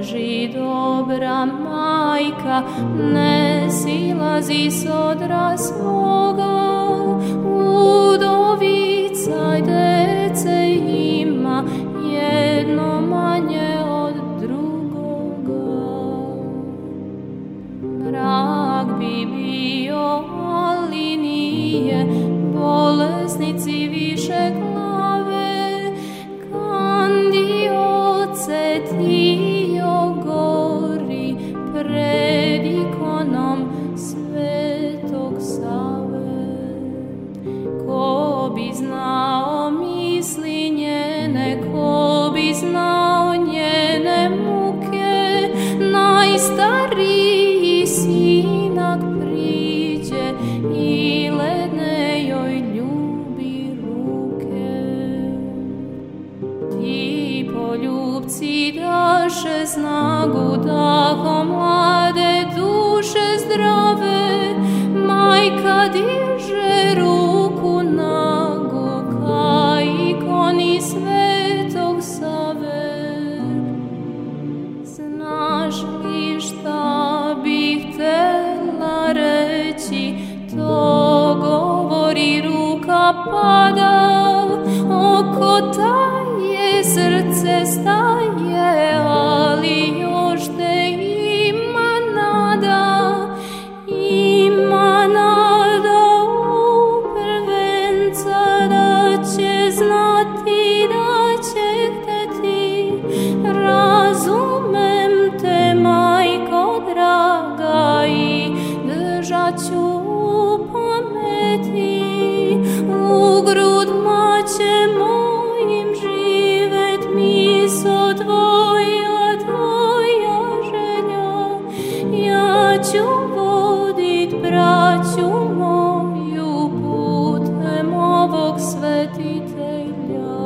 leži dobra majka, ne silazi s odra svoga. Udovica dece ima, jedno manje od drugoga. Mrak bi bio, ali nije, bolesnici više glave. Kandioce ti ogori pred ikonom Svetog Save. Ko bi znao misli njene, ko bi znao njene muke, najstariji sinak priđe i ledne joj ljubi ruke. Ti poljubci daše snagu, tako mlade duše zdrave, majka diže ruku nagu ka ikoni Svetog Save. Znaš li šta bih htela reći, to govori ruka pada, oko taje srce staje, ali još te ima nada, ima nada u prvenca da će znati, da će hteti. Razumem te, majko draga, i držat ću u pameti. U grudma će mojim živet miso tvoja, tvoja želja. Ja ću vodit braću moju putem ovog svetitelja.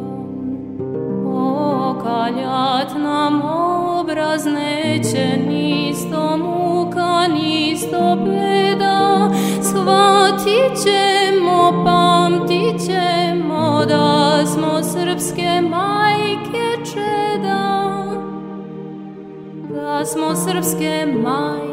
Okaljat nam obraz neće, nisto muka, nisto beda. Shvatit ćemo, pamtit ćemo da smo srpske majke čeda, da smo srpske majke